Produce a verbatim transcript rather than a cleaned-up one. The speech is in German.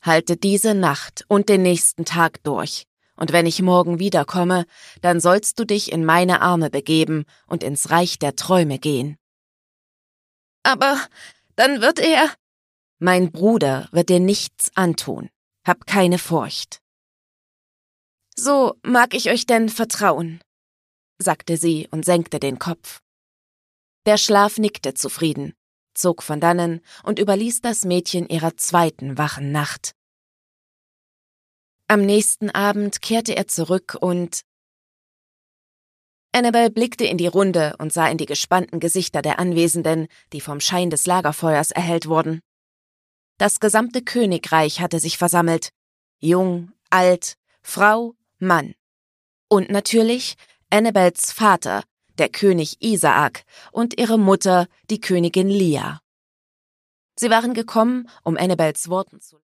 Halte diese Nacht und den nächsten Tag durch, und wenn ich morgen wiederkomme, dann sollst du dich in meine Arme begeben und ins Reich der Träume gehen.« »Aber dann wird er...« »Mein Bruder wird dir nichts antun. Hab keine Furcht.« »So mag ich euch denn vertrauen«, sagte sie und senkte den Kopf. Der Schlaf nickte zufrieden, zog von dannen und überließ das Mädchen ihrer zweiten wachen Nacht. Am nächsten Abend kehrte er zurück und... Annabel blickte in die Runde und sah in die gespannten Gesichter der Anwesenden, die vom Schein des Lagerfeuers erhellt wurden. Das gesamte Königreich hatte sich versammelt. Jung, alt, Frau, Mann. Und natürlich Annabels Vater, der König Isaak, und ihre Mutter, die Königin Lia. Sie waren gekommen, um Annabels Worten zu